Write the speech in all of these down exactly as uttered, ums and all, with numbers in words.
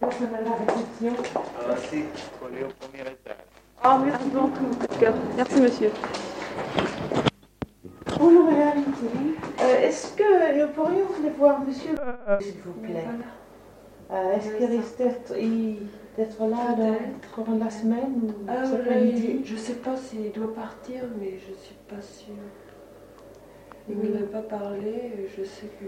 personne à la réception. Ah si, faut aller au premier étage. Ah, merci beaucoup. Merci, monsieur. Bonjour, madame. Euh, Est-ce que nous pourrions aller voir monsieur, s'il vous plaît? Euh, Est-ce qu'il risque d'être d'être là dans, pendant la semaine ou Ah, cet là, après-midi? je ne sais pas s'il doit partir, mais je ne suis pas sûre. Il ne m'avait pas parlé, je sais que...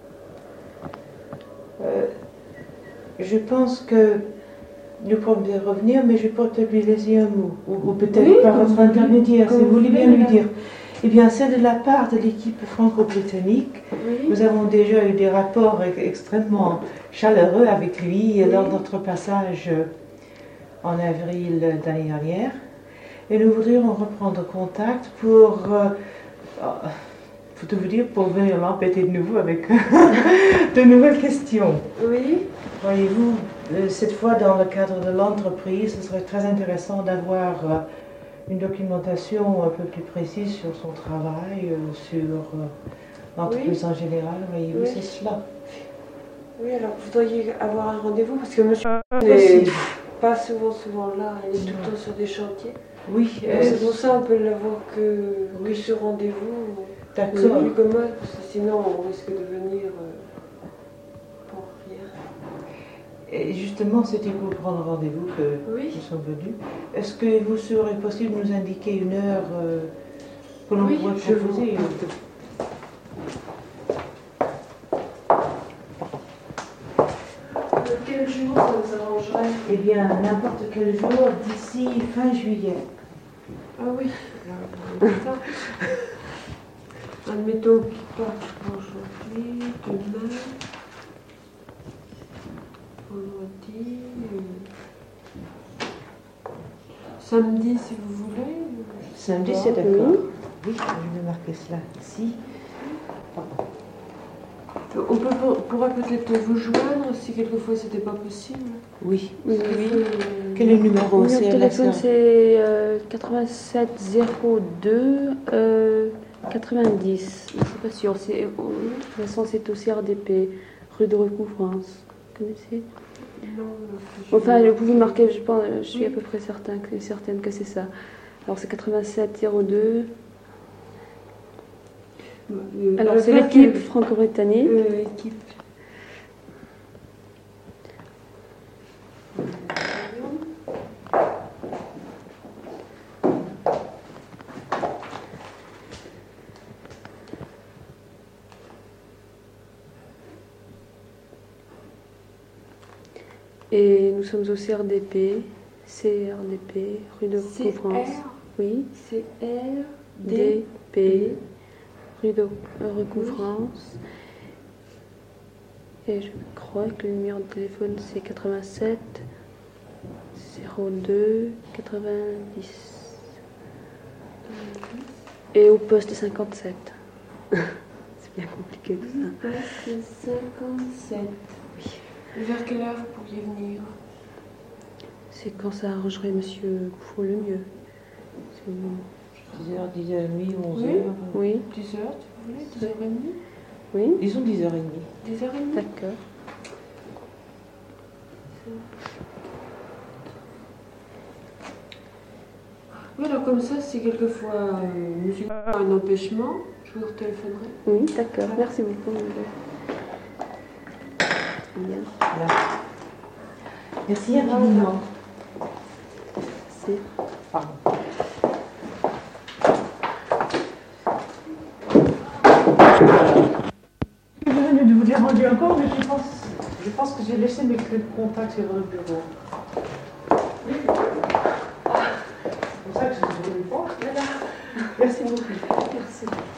Euh, je pense que nous pourrons bien revenir, mais je peux peut-être lui laisser un mot, ou, ou peut-être Oui, par votre intermédiaire, si vous voulez bien lui là. dire. Eh bien, c'est de la part de l'équipe franco-britannique. Oui. Nous avons déjà eu des rapports e- extrêmement chaleureux avec lui Oui. lors de notre passage en avril l'année dernière. Et nous voudrions reprendre contact pour, euh, faut tout vous dire, pour venir l'embêter de nouveau avec de nouvelles questions. Oui. Voyez-vous, euh, cette fois dans le cadre de l'entreprise, ce serait très intéressant d'avoir euh, une documentation un peu plus précise sur son travail, euh, sur euh, l'entreprise en général. Voyez-vous, Oui. c'est cela. Oui, alors vous voudriez avoir un rendez-vous parce que monsieur n'est Possible. pas souvent, souvent là, il est tout le temps sur des chantiers. Oui, Euh, euh, c'est pour ça on peut l'avoir que, que sur rendez-vous. C'est d'accord. plus commode parce que sinon on risque de venir euh, pour rien. Et justement, c'était pour prendre rendez-vous que Oui. nous sommes venus. Est-ce que vous serait possible de nous indiquer une heure euh, que l'on Oui, pourrait je vous- proposer Euh, Quel jour ça vous arrangerait? Eh bien, n'importe quel jour d'ici fin juillet. Ah oui, alors, ça. Admettons qu'il parte aujourd'hui, demain, vendredi, euh, samedi si vous voulez. je sais Samedi, pas. c'est d'accord. Oui, je vais marquer cela ici. On peut, pour- pourra peut-être vous joindre si quelquefois c'était pas possible. Oui. Oui, Parce que, oui. euh, Quel est le numéro? Le C'est la téléphone, sœur. c'est euh, quatre-vingt-sept zéro deux euh, quatre-vingt-dix. Je ne suis pas sûre. C'est, euh, de toute façon, c'est aussi R D P, rue de Recouvrance. Vous connaissez? Non, je- Enfin, vous pouvez marquer, je, pense, je suis Oui. à peu près certain que, certaine que c'est ça. Alors, c'est quatre-vingt-sept zéro deux. Euh, Alors, euh, c'est vingt- l'équipe franco-britannique. Euh, équipe. Et nous sommes aussi R D P, C R D P, rue de C Recouvrance. R Oui, C R D D P, rue de Recouvrance. Et je crois que le numéro de téléphone c'est quatre-vingt-sept zéro deux quatre-vingt-dix. Et au poste cinquante-sept. C'est bien compliqué tout ça. Poste cinquante-sept. Oui. Vers quelle heure vous pourriez venir? C'est quand ça arrangerait monsieur Gouffon le mieux. Si vous- dix heures, dix heures trente, onze Oui. heures. Oui, dix heures, si vous voulez, dix heures trente? oui, Disons dix heures trente. dix heures trente? d'accord. Oui, alors comme ça, si quelquefois euh, monsieur a un empêchement, je vous retéléphonerai. Oui, d'accord. Merci beaucoup. madame. Bien. Voilà. Merci infiniment. Merci. Pardon. Je suis venue de vous déranger encore, mais je pense, je pense que j'ai laissé mes clés de contact sur le bureau. C'est pour ça que je ne voulais pas. Merci beaucoup. Merci.